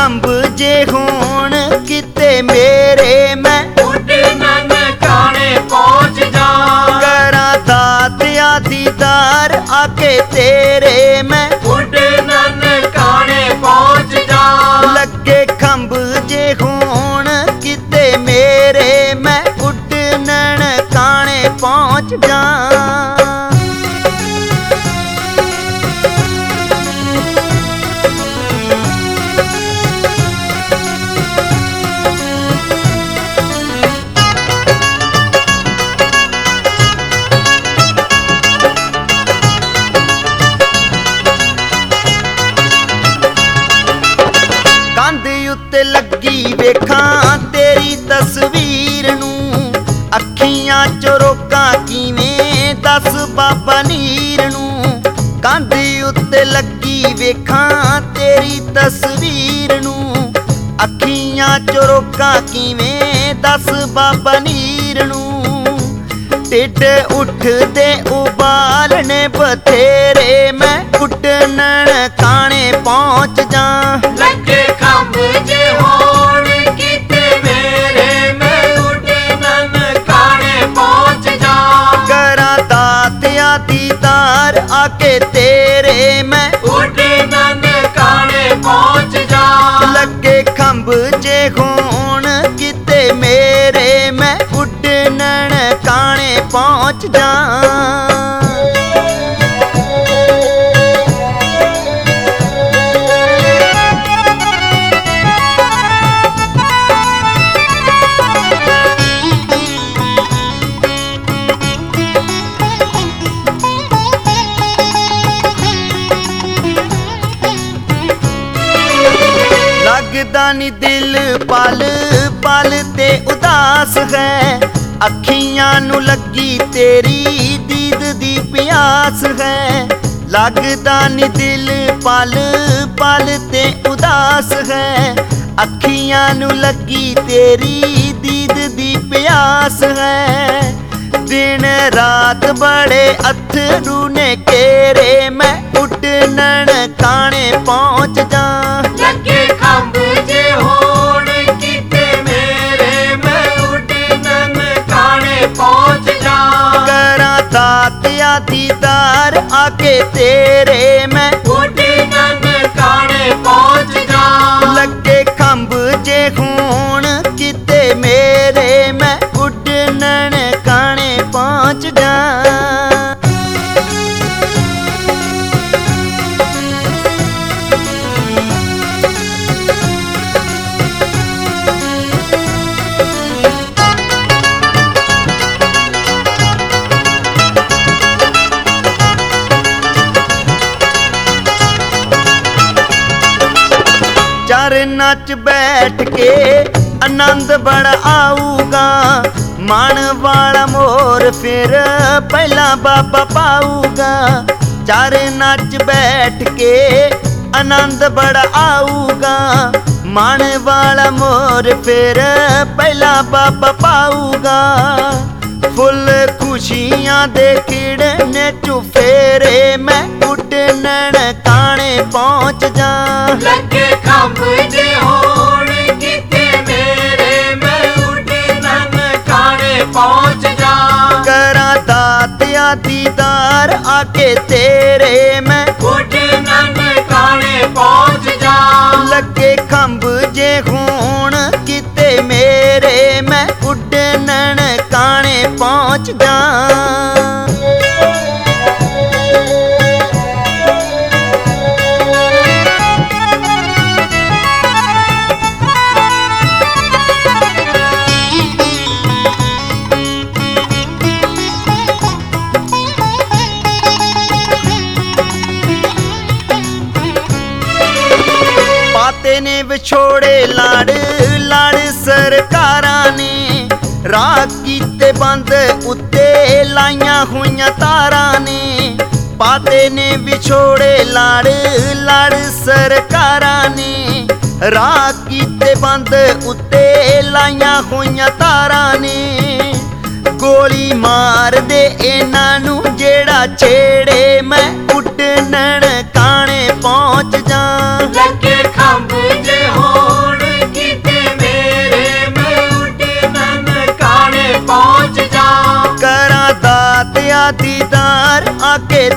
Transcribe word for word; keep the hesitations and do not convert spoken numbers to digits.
खंब जे होण किते मेरे मैं उठ ननकाने पहुंच जा। करा दातिया दीदार आके तेरे मैं उठ ननकाने पहुंच जा। लगे खंब जे होण किते मेरे मैं उठ ननकाने पहुंच जा। कंध उत्ते लगी वेखां तेरी तस्वीर नूं अखियां चों रोकां किवें दस बाबा नीर नूं। कंध उत्ते लगी वेखां तेरी तस्वीर नूं अखियां चों रोकां किवें दस बाबा नीर नूं। ढिड उठदे उबालने बथेरे मैं उठ ननकाने पहुंच जा। लगे खंब जे होण किते मेरे मैं उठ ननकाने पहुंच जा। करा दातिया दीदार आके तेरे मैं उठ ननकाने पहुंच जा। लगे खंब जे होण किते मेरे मैं उठ ननकाने पहुंच जा। लगदा नी दिल पल पल ते उदास है अखियां नू लगी तेरी दीद दी प्यास है। लगदा नी दिल पल पल ते उदास है अखियां नू लगी तेरी दीद दी प्यास है। दिन रात बड़े अथरू ने केरे मैं उठ ननकाने पहुंच जा। लगे खंब जे होण किते मेरे मैं उठ ननकाने पहुंच जा। करा दातिया दीदार आके तेरे मैं उठ ननकाने पहुंच जा। लगे खंब जे होण किते मेरे मैं उठ ननकाने पहुंच जा। चरना च बैठ के आनंद बड़ा आऊगा मन वाला मोर फिर पहला बाबा पाऊगा। चरना च बैठ के आनंद बड़ा आऊगा मन वाला मोर फिर पहला बाबा पाऊगा। फुल खुशियां दे खिड़ने चुफेरे मैं उठ ननकाने पहुंच जा। लगे खंब जे होण किते मेरे मैं उठ ननकाने पहुंच जा। करा दातिया दीदार आके तेरे मैं उठ ननकाने पहुंच जा। लगे खंब जे होण किते मेरे मैं उठ ननकाने पहुंच जा। पाते ने विछोड़े लाड़ लाड़ सरकारां ने राह कीते बंद उत्ते लाइयां होइयां तारां ने। पाते ने विछोड़े लाड़ लाड़ सरकारां ने राह कीते बंद उत्ते लाइयां होइयां तारां ने। गोली मार दे इन्हां नू जेड़ा छेड़े मैं उठ ननकाने पहुंच जा। लगे खंब जे हो ਕੇ